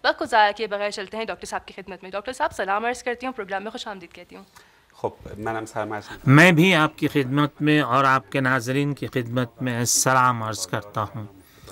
وقت کو ضائع کیے بغیر چلتے ہیں ڈاکٹر صاحب کی خدمت میں. ڈاکٹر صاحب سلام عرض کرتی ہوں, پروگرام میں خوش آمدید کہتی ہوں. خب منم سلام عرض میں بھی آپ کی خدمت میں اور آپ کے ناظرین کی خدمت میں سلام عرض کرتا ہوں.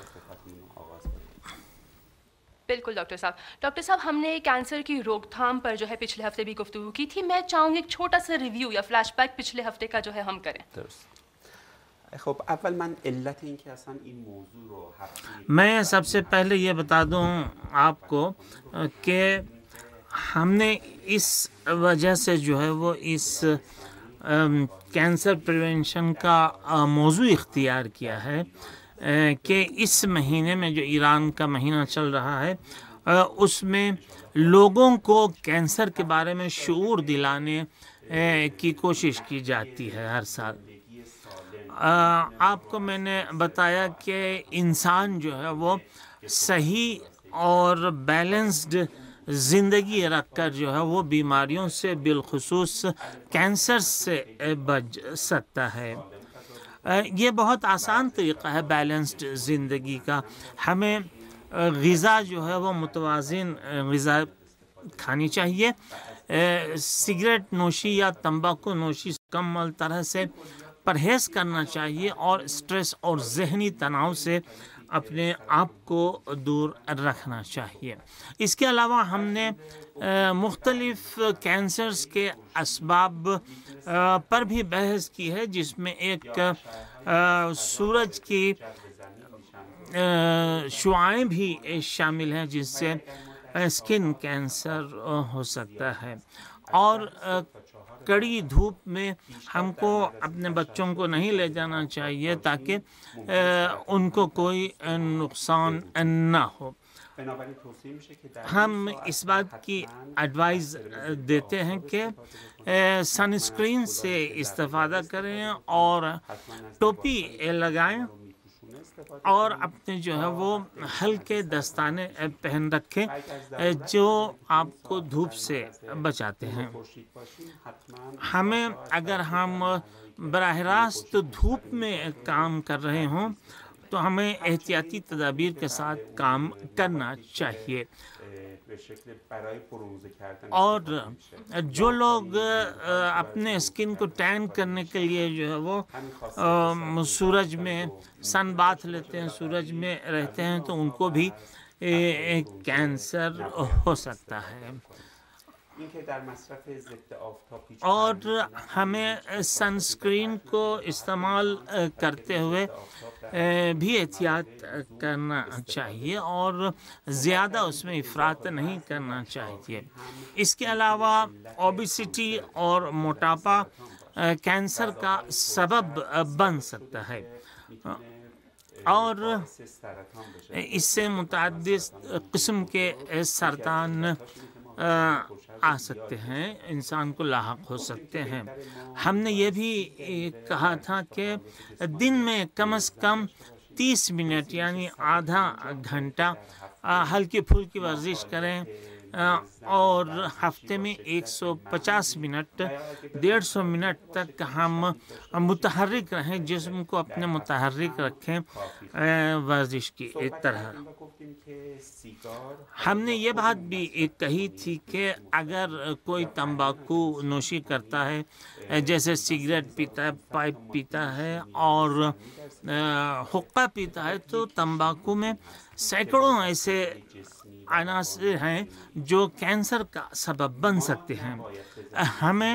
بالکل ڈاکٹر صاحب. ڈاکٹر صاحب ہم نے کینسر کی روک تھام پر جو ہے پچھلے ہفتے بھی گفتگو کی تھی. میں چاہوں گی ایک چھوٹا سا ریویو یا فلیش بیک پچھلے ہفتے کا جو ہے ہم کریں. درست. خب اول من علت این که اصلا این موضوع رو میں سب سے پہلے یہ بتا دوں آپ کو کہ ہم نے اس وجہ سے جو ہے وہ اس کینسر پریونشن کا موضوع اختیار کیا ہے کہ اس مہینے میں جو ایران کا مہینہ چل رہا ہے اس میں لوگوں کو کینسر کے بارے میں شعور دلانے کی کوشش کی جاتی ہے ہر سال. آپ کو میں نے بتایا کہ انسان جو ہے وہ صحیح اور بیلنسڈ زندگی رکھ کر جو ہے وہ بیماریوں سے بالخصوص کینسر سے بچ سکتا ہے. یہ بہت آسان طریقہ ہے بیلنسڈ زندگی کا. ہمیں غذا جو ہے وہ متوازن غذا کھانی چاہیے. سگریٹ نوشی یا تمباکو نوشی مکمل طرح سے پرہیز کرنا چاہیے اور اسٹریس اور ذہنی تناؤ سے اپنے آپ کو دور رکھنا چاہیے. اس کے علاوہ ہم نے مختلف کینسرز کے اسباب پر بھی بحث کی ہے, جس میں ایک سورج کی شعاعیں بھی شامل ہیں جس سے اسکن کینسر ہو سکتا ہے. اور کڑی دھوپ میں ہم کو اپنے بچوں کو نہیں لے جانا چاہیے تاکہ ان کو کوئی نقصان نہ ہو. ہم اس بات کی ایڈوائز دیتے ہیں کہ سن اسکرین سے استفادہ کریں اور ٹوپی لگائیں اور اپنے جو ہے وہ ہلکے دستانے پہن رکھیں جو آپ کو دھوپ سے بچاتے ہیں. ہمیں اگر ہم براہ راست دھوپ میں کام کر رہے ہوں تو ہمیں احتیاطی تدابیر کے ساتھ کام کرنا چاہیے. اور جو لوگ اپنے اسکن کو ٹین کرنے کے لیے جو ہے وہ سورج میں سن باتھ لیتے ہیں, سورج میں رہتے ہیں, تو ان کو بھی کینسر ہو سکتا ہے. اور ہمیں سن اسکرین کو استعمال کرتے ہوئے بھی احتیاط کرنا چاہیے اور زیادہ اس میں افراط نہیں کرنا چاہیے. اس کے علاوہ اوبیسٹی اور موٹاپا کینسر کا سبب بن سکتا ہے اور اس سے متعدد قسم کے سرطان آ سکتے ہیں, انسان کو لاحق ہو سکتے ہیں. ہم نے یہ بھی کہا تھا کہ دن میں کم از کم 30 منٹ یعنی آدھا گھنٹہ ہلکی پھلکی ورزش کریں اور ہفتے میں 150 منٹ 150 منٹ تک ہم متحرک رہیں, جسم کو اپنے متحرک رکھیں ورزش کی طرح. ہم نے یہ بات بھی کہی تھی کہ اگر کوئی تمباکو نوشی کرتا ہے, جیسے سگریٹ پیتا ہے, پائپ پیتا ہے اور حقہ پیتا ہے, تو تمباکو میں سینکڑوں ایسے عناصر ہیں جو کینسر کا سبب بن سکتے ہیں. ہمیں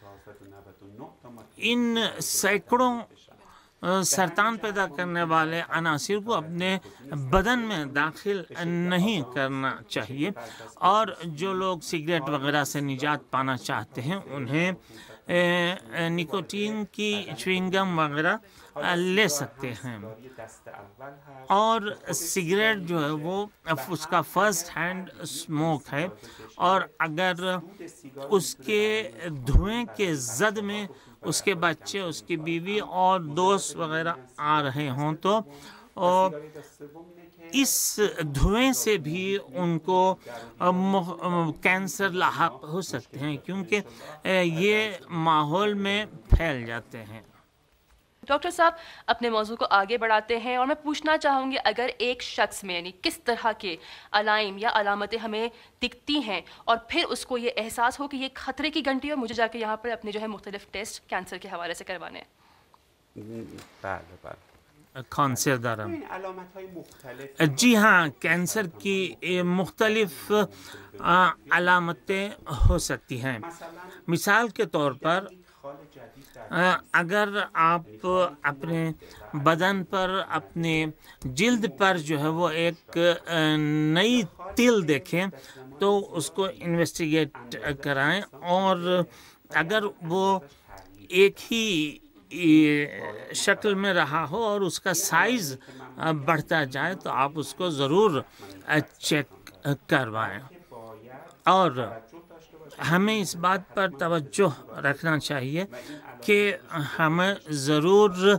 ان سینکڑوں سرطان پیدا کرنے والے عناصر کو اپنے بدن میں داخل نہیں کرنا چاہیے, اور جو لوگ سگریٹ وغیرہ سے نجات پانا چاہتے ہیں انہیں نکوٹین کی چوئنگم وغیرہ لے سکتے ہیں. اور سگریٹ جو ہے وہ اس کا فرسٹ ہینڈ اسموک ہے, اور اگر اس کے دھوئیں کے زد میں اس کے بچے, اس کی بیوی اور دوست وغیرہ آ رہے ہوں تو اس دھوئیں سے بھی ان کو کینسر لاحق ہو سکتے ہیں, کیونکہ یہ ماحول میں پھیل جاتے ہیں. ڈاکٹر صاحب اپنے موضوع کو آگے بڑھاتے ہیں اور میں پوچھنا چاہوں گی اگر ایک شخص میں یعنی کس طرح کے علائم یا علامتیں ہمیں دکھتی ہیں اور پھر اس کو یہ احساس ہو کہ یہ خطرے کی گھنٹی ہے اور مجھے جا کے یہاں پر اپنے جو ہے مختلف ٹیسٹ کینسر کے حوالے سے کروانے ہیں. بله بله کانسر دارم. علامت های مختلف جی ہاں، کینسر کی مختلف علامتیں ہو سکتی ہیں. مثال کے طور پر اگر آپ اپنے بدن پر اپنے جلد پر جو ہے وہ ایک نئی تل دیکھیں تو اس کو انویسٹیگیٹ کرائیں، اور اگر وہ ایک ہی شکل میں رہا ہو اور اس کا سائز بڑھتا جائے تو آپ اس کو ضرور چیک کروائیں. اور ہمیں اس بات پر توجہ رکھنا چاہیے کہ ہمیں ضرور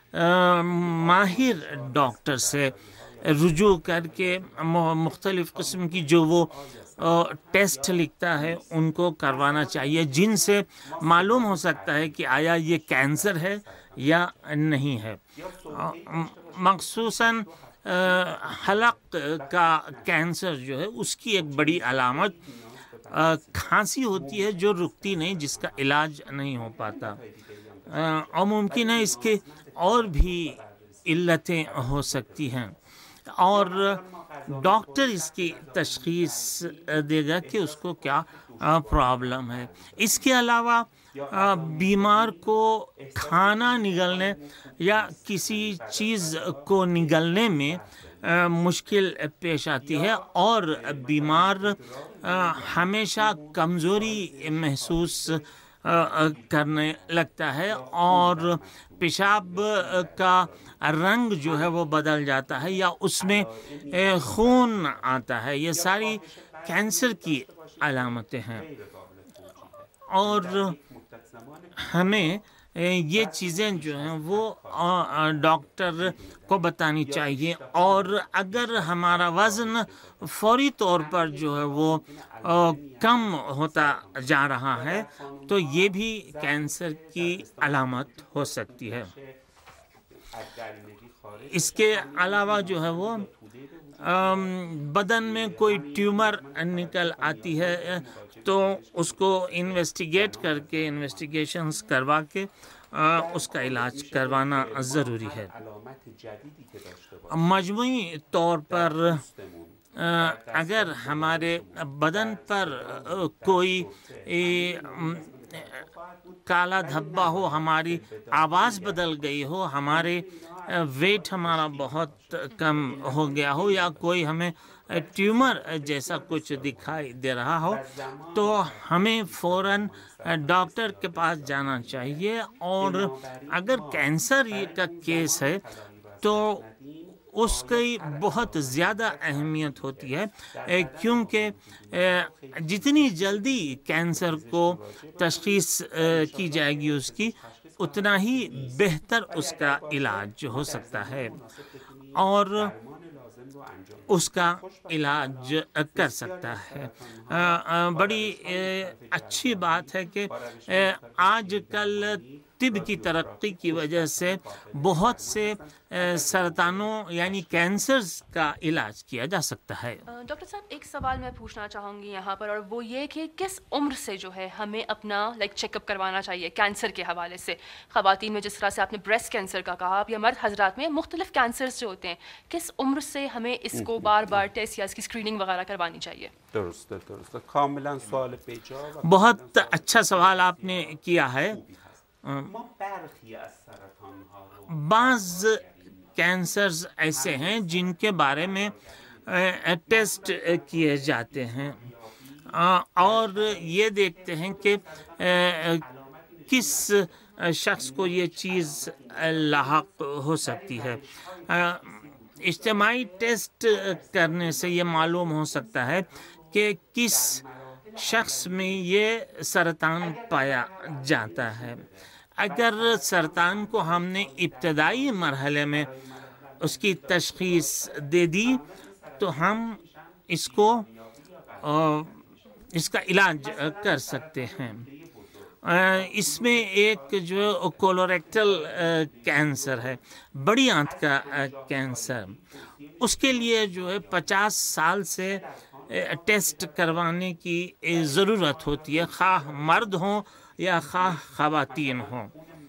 ماہر ڈاکٹر سے رجوع کر کے مختلف قسم کی جو وہ ٹیسٹ لکھتا ہے ان کو کروانا چاہیے، جن سے معلوم ہو سکتا ہے کہ آیا یہ کینسر ہے یا نہیں ہے. مخصوصاً حلق کا کینسر جو ہے اس کی ایک بڑی علامت کھانسی ہوتی ہے جو رکتی نہیں، جس کا علاج نہیں ہو پاتا، اور ممکن ہے اس کے اور بھی علتیں ہو سکتی ہیں، اور ڈاکٹر اس کی تشخیص دے گا کہ اس کو کیا پرابلم ہے. اس کے علاوہ بیمار کو کھانا نگلنے یا کسی چیز کو نگلنے میں مشکل پیش آتی ہے، اور بیمار ہمیشہ کمزوری محسوس کرنے لگتا ہے، اور پیشاب کا رنگ جو ہے وہ بدل جاتا ہے یا اس میں خون آتا ہے. یہ ساری کینسر کی علامتیں ہیں، اور ہمیں یہ چیزیں جو ہیں وہ ڈاکٹر کو بتانی چاہیے. اور اگر ہمارا وزن فوری طور پر جو ہے وہ کم ہوتا جا رہا ہے تو یہ بھی کینسر کی علامت ہو سکتی ہے. اس کے علاوہ جو ہے وہ بدن میں کوئی ٹیومر نکل آتی ہے تو اس کو انویسٹیگیٹ کر کے انویسٹیگیشنز کروا کے اس کا علاج کروانا ضروری ہے. مجموعی طور پر اگر ہمارے بدن پر کوئی کالا دھبا ہو، ہماری آواز بدل گئی ہو، ہمارے ویٹ ہمارا بہت کم ہو گیا ہو، یا کوئی ہمیں ٹیومر جیسا کچھ دکھائی دے رہا ہو تو ہمیں فوراً ڈاکٹر کے پاس جانا چاہیے. اور اگر کینسر کا کیس ہے تو اس کی بہت زیادہ اہمیت ہوتی ہے، کیونکہ جتنی جلدی کینسر کو تشخیص کی جائے گی اس کی، اتنا ہی بہتر اس کا علاج ہو سکتا ہے اور اس کا علاج کر سکتا ہے. بڑی اچھی بات ہے کہ آج کل طب کی ترقی کی وجہ سے بہت سے سرطانوں یعنی کینسرز کا علاج کیا جا سکتا ہے. ڈاکٹر صاحب ایک سوال میں پوچھنا چاہوں گی یہاں پر، اور وہ یہ کہ کس عمر سے جو ہے ہمیں اپنا چیک اپ کروانا چاہیے کینسر کے حوالے سے؟ خواتین میں جس طرح سے آپ نے بریسٹ کینسر کا کہا، یا مرد حضرات میں مختلف کینسرز جو ہوتے ہیں، کس عمر سے ہمیں اس کو بار بار ٹیسٹ یا اس کی اسکریننگ وغیرہ کروانی چاہیے؟ درست کاملا سوال پیچا. بہت اچھا سوال آپ نے کیا ہے. بعض کینسرز ایسے ہیں جن کے بارے میں ٹیسٹ کیے جاتے ہیں اور یہ دیکھتے ہیں کہ کس شخص کو یہ چیز لاحق ہو سکتی ہے. اجتماعی ٹیسٹ کرنے سے یہ معلوم ہو سکتا ہے کہ کس شخص میں یہ سرطان پایا جاتا ہے. اگر سرطان کو ہم نے ابتدائی مرحلے میں اس کی تشخیص دے دی تو ہم اس کا علاج کر سکتے ہیں. اس میں ایک جو کولوریکٹل کینسر ہے، بڑی آنت کا کینسر، اس کے لیے جو ہے 50 سال سے ٹیسٹ کروانے کی ضرورت ہوتی ہے، خواہ مرد ہوں یا خواہ خواتین ہوں.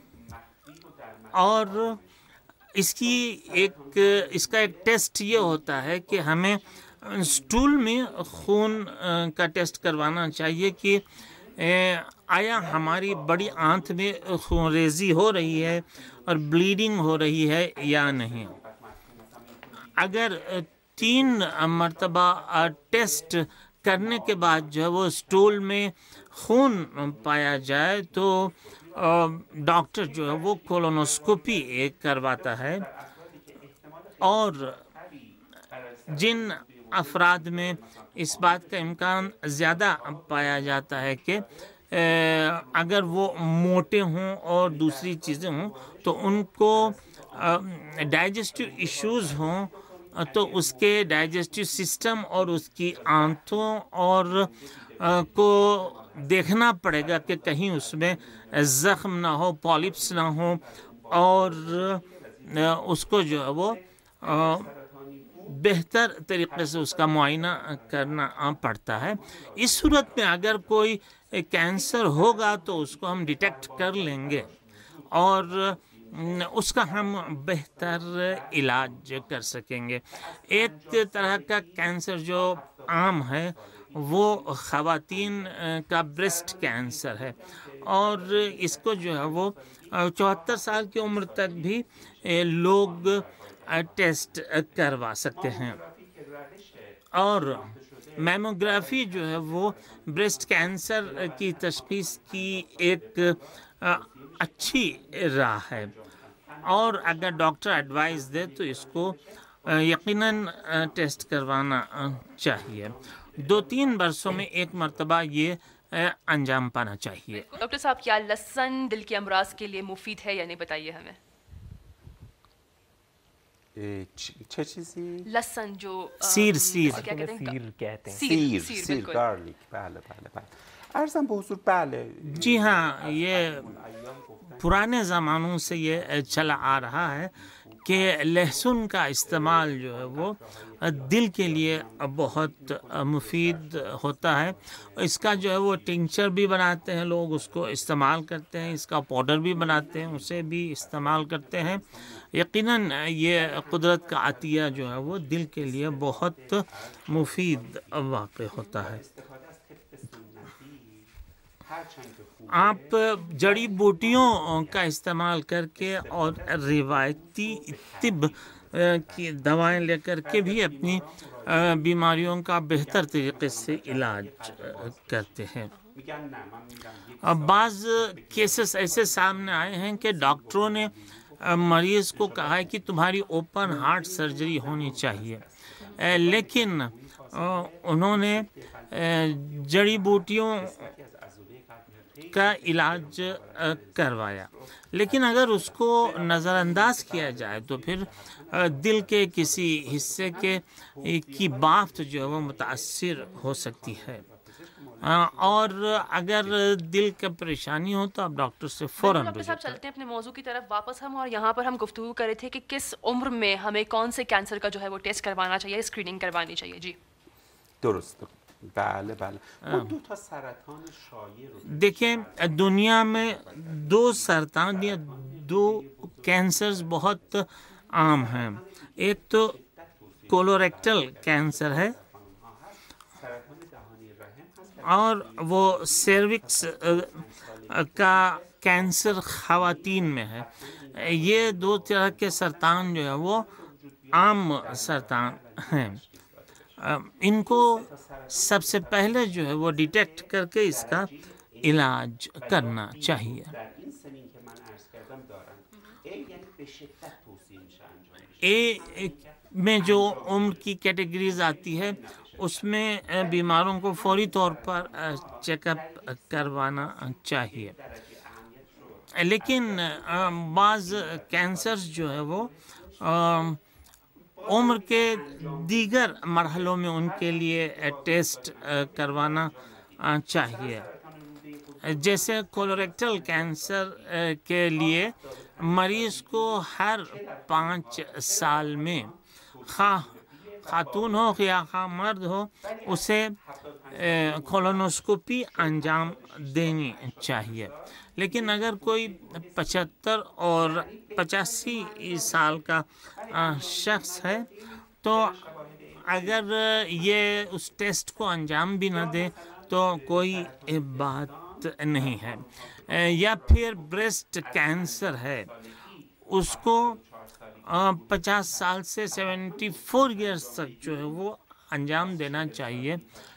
اور اس کا ایک ٹیسٹ یہ ہوتا ہے کہ ہمیں سٹول میں خون کا ٹیسٹ کروانا چاہیے کہ آیا ہماری بڑی آنت میں خون ریزی ہو رہی ہے اور بلیڈنگ ہو رہی ہے یا نہیں. اگر 3 مرتبہ ٹیسٹ کرنے کے بعد جو ہے وہ سٹول میں خون پایا جائے تو ڈاکٹر جو ہے وہ کولونوسکوپی کرواتا ہے. اور جن افراد میں اس بات کا امکان زیادہ پایا جاتا ہے کہ اگر وہ موٹے ہوں اور دوسری چیزیں ہوں تو ان کو ڈائجسٹو ایشوز ہوں تو اس کے ڈائجسٹو سسٹم اور اس کی آنتوں اور کو دیکھنا پڑے گا کہ کہیں اس میں زخم نہ ہو، پالپس نہ ہو، اور اس کو جو ہے وہ بہتر طریقے سے اس کا معائنہ کرنا پڑتا ہے. اس صورت میں اگر کوئی کینسر ہوگا تو اس کو ہم ڈیٹیکٹ کر لیں گے اور اس کا ہم بہتر علاج کر سکیں گے. ایک طرح کا کینسر جو عام ہے وہ خواتین کا بریسٹ کینسر ہے، اور اس کو جو ہے وہ 74 سال کی عمر تک بھی لوگ ٹیسٹ کروا سکتے ہیں. اور میموگرافی جو ہے وہ بریسٹ کینسر کی تشخیص کی ایک اچھی راہ ہے، اور اگر ڈاکٹر ایڈوائز دے تو اس کو یقیناً ٹیسٹ کروانا چاہیے. 2-3 برسوں میں ایک مرتبہ یہ انجام پانا چاہیے. ڈاکٹر صاحب، کیا لہسن دل کے امراض کے لیے مفید ہے یا نہیں، بتائیے ہمیں. چه چیزی؟ لہسن جو سیر کیا کہتے ہیں، کہتے ہیں. سیر سیر بالکل. گارلک. بله. عرضم به حضور بله. جی ہاں، یہ پرانے زمانوں سے یہ چلا آ رہا ہے کہ لہسن کا استعمال جو ہے وہ دل کے لیے بہت مفید ہوتا ہے. اس کا جو ہے وہ ٹنکچر بھی بناتے ہیں لوگ، اس کو استعمال کرتے ہیں، اس کا پاؤڈر بھی بناتے ہیں، اسے بھی استعمال کرتے ہیں. یقیناً یہ قدرت کا عطیہ جو ہے وہ دل کے لیے بہت مفید واقع ہوتا ہے. آپ جڑی بوٹیوں کا استعمال کر کے اور روایتی طب کی دوائیں لے کر کے بھی اپنی بیماریوں کا بہتر طریقے سے علاج کرتے ہیں. بعض کیسز ایسے سامنے آئے ہیں کہ ڈاکٹروں نے مریض کو کہا ہے کہ تمہاری اوپن ہارٹ سرجری ہونی چاہیے، لیکن انہوں نے جڑی بوٹیوں کا علاج کروایا. لیکن اگر اس کو نظر انداز کیا جائے تو پھر دل کے کسی حصے کی بافت جو ہے وہ متاثر ہو سکتی ہے، اور اگر دل کا پریشانی ہو تو آپ ڈاکٹر سے فوراً ڈاکٹر صاحب چلتے ہیں اپنے موضوع کی طرف واپس ہم. اور یہاں پر ہم گفتگو کر رہے تھے کہ کس عمر میں ہمیں کون سے کینسر کا جو ہے وہ ٹیسٹ کروانا چاہیے، اسکریننگ کروانی چاہیے. جی درست. بله. ما 2 سرطان شایع رو دیکھیں، دنیا میں 2 سرطان یا 2 کینسرز بہت عام ہیں. ایک تو کولوریکٹل کینسر ہے اور وہ سیروکس کا کینسر خواتین میں ہے. یہ 2 طرح کے سرطان جو ہے وہ عام سرطان ہیں. ان کو سب سے پہلے جو ہے وہ ڈیٹیکٹ کر کے اس کا علاج کرنا چاہیے. اے میں جو عمر کی کیٹیگریز آتی ہے اس میں بیماروں کو فوری طور پر چیک اپ کروانا چاہیے. لیکن بعض کینسرز جو ہے وہ عمر کے دیگر مرحلوں میں ان کے لیے ٹیسٹ کروانا چاہیے. جیسے کولوریکٹل کینسر کے لیے مریض کو ہر 5 سال میں خواہ خاتون ہو یا خواہ مرد ہو اسے کولونوسکوپی انجام دینی چاہیے. لیکن اگر کوئی 75 اور 85 سال کا شخص ہے تو اگر یہ اس ٹیسٹ کو انجام بھی نہ دے تو کوئی بات نہیں ہے. یا پھر بریسٹ کینسر ہے, اس کو 50 سال سے 74 ایئرس تک جو ہے وہ انجام دینا چاہیے.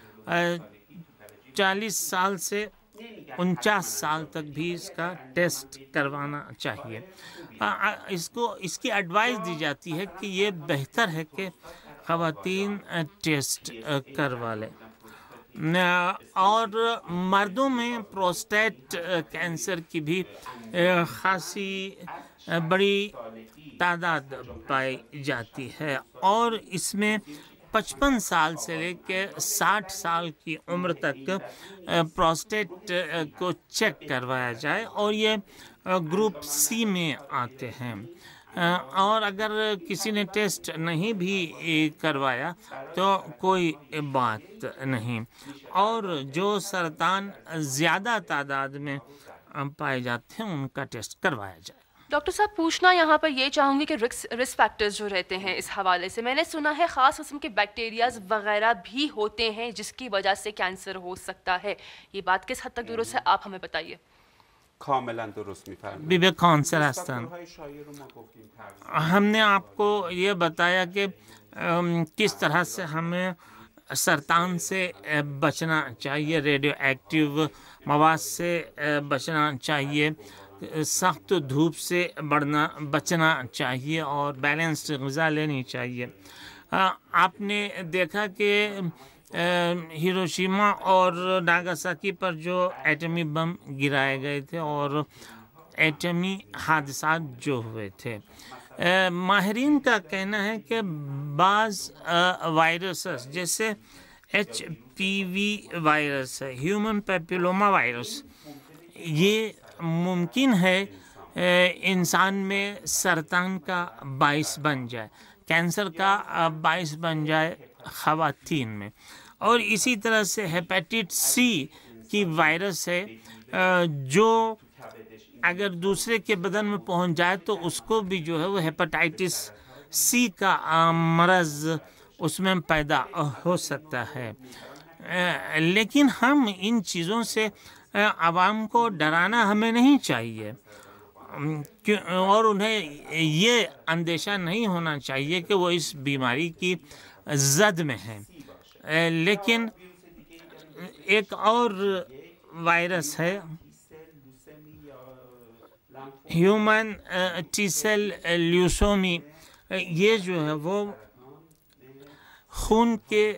40 سال سے 49 سال تک بھی اس کا ٹیسٹ کروانا چاہیے. اس کی ایڈوائز دی جاتی ہے کہ یہ بہتر ہے کہ خواتین ٹیسٹ کروا لیں. اور مردوں میں پروسٹیٹ کینسر کی بھی خاصی بڑی تعداد پائی جاتی ہے, اور اس میں 55 سال سے لے کے 60 سال کی عمر تک پروسٹیٹ کو چیک کروایا جائے, اور یہ گروپ سی میں آتے ہیں. اور اگر کسی نے ٹیسٹ نہیں بھی کروایا تو کوئی بات نہیں. اور جو سرطان زیادہ تعداد میں پائے جاتے ہیں ان کا ٹیسٹ کروایا جائے. ڈاکٹر صاحب پوچھنا یہاں پر یہ چاہوں گی کہ رسک فیکٹرز جو رہتے ہیں اس حوالے سے, میں نے سنا ہے خاص قسم کے بیکٹیریاز وغیرہ بھی ہوتے ہیں جس کی وجہ سے کینسر ہو سکتا ہے. یہ بات کس حد تک درست ہے, آپ ہمیں بتائیے. کاملا درست می‌فرمایید. Baby cancer هستند. ہم نے آپ کو یہ بتایا کہ کس طرح سے ہمیں سرطان سے بچنا چاہیے, ریڈیو ایکٹیو مواد سے بچنا چاہیے, سخت دھوپ سے بچنا چاہیے, اور بیلنسڈ غذا لینی چاہیے. آپ نے دیکھا کہ ہیروشیما اور ناگاساکی پر جو ایٹمی بم گرائے گئے تھے اور ایٹمی حادثات جو ہوئے تھے, ماہرین کا کہنا ہے کہ بعض وائرسز جیسے HPV وائرس ہے, ہیومن پیپیلوما وائرس, یہ ممکن ہے انسان میں سرطان کا باعث بن جائے, کینسر کا باعث بن جائے خواتین میں. اور اسی طرح سے ہیپیٹائٹس سی کی وائرس ہے جو اگر دوسرے کے بدن میں پہنچ جائے تو اس کو بھی جو ہے وہ ہیپیٹائٹس سی کا مرض اس میں پیدا ہو سکتا ہے. لیکن ہم ان چیزوں سے عوام کو ڈرانا ہمیں نہیں چاہیے, اور انہیں یہ اندیشہ نہیں ہونا چاہیے کہ وہ اس بیماری کی زد میں ہیں. لیکن ایک اور وائرس ہے ہیومن ٹی سیل لیوسومی, یہ جو ہے وہ خون کے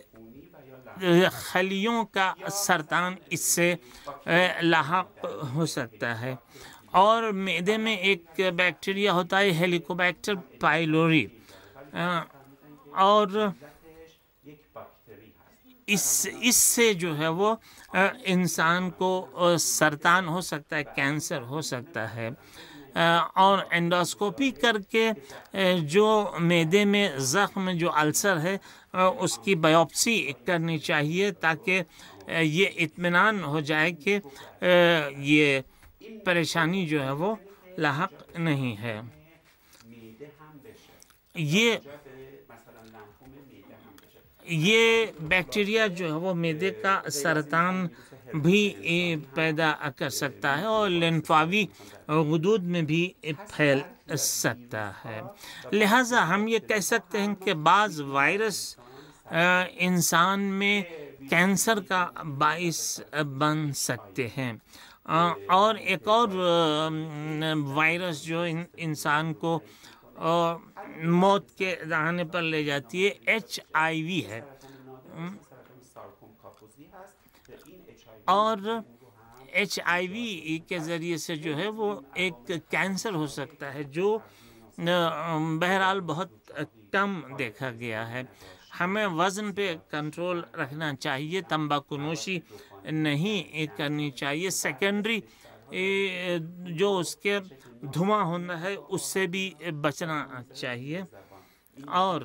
خلیوں کا سرطان اس سے لاحق ہو سکتا ہے. اور معدے میں ایک بیکٹیریا ہوتا ہے ہیلیکوبیکٹر پائلوری, اور اس سے جو ہے وہ انسان کو سرطان ہو سکتا ہے, کینسر ہو سکتا ہے. اور انڈوسکوپی کر کے جو معدے میں زخم جو السر ہے اس کی بایوپسی کرنی چاہیے تاکہ یہ اطمینان ہو جائے کہ یہ پریشانی جو ہے وہ لاحق نہیں ہے. یہ بیکٹیریا جو ہے وہ معدے کا سرطان بھی پیدا کر سکتا ہے اور لمفاوی غدود میں بھی پھیل سکتا ہے. لہٰذا ہم یہ کہہ سکتے ہیں کہ بعض وائرس انسان میں کینسر کا باعث بن سکتے ہیں. اور ایک اور وائرس جو انسان کو موت کے دہانے پر لے جاتی ہے HIV ہے. اور HIV کے ذریعے سے جو ہے وہ ایک کینسر ہو سکتا ہے جو بہرحال بہت کم دیکھا گیا ہے. ہمیں وزن پہ کنٹرول رکھنا چاہیے، تمباکو نوشی نہیں کرنی چاہیے، سیکنڈری جو اس کے دھواں ہونا ہے اس سے بھی بچنا چاہیے، اور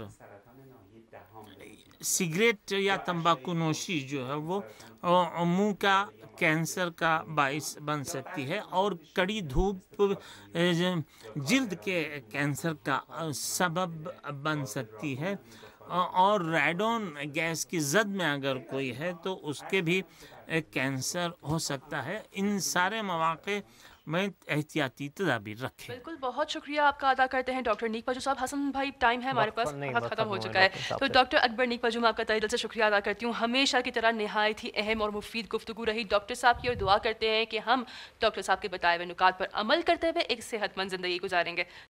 سگریٹ یا تمباکو نوشی جو ہے وہ منہ کا کینسر کا باعث بن سکتی ہے، اور کڑی دھوپ جلد کے کینسر کا سبب بن سکتی ہے، اور ریڈون گیس کی زد میں اگر کوئی ہے تو اس کے بھی کینسر ہو سکتا ہے۔ ان سارے مواقع میں احتیاطی تدابیر رکھیں۔ بالکل، بہت شکریہ آپ کا ادا کرتے ہیں ڈاکٹر نیک پجو صاحب۔ حسن بھائی، ٹائم ہے ہمارے پاس، وقت ختم ہو چکا ہے، تو ڈاکٹر اکبر نیک پجو میں آپ کا تہہ دل سے شکریہ ادا کرتی ہوں۔ ہمیشہ کی طرح نہایت ہی اہم اور مفید گفتگو رہی ڈاکٹر صاحب کی، اور دعا کرتے ہیں کہ ہم ڈاکٹر صاحب کے بتائے ہوئے نکات پر عمل کرتے ہوئے ایک صحت مند زندگی گزاریں گے۔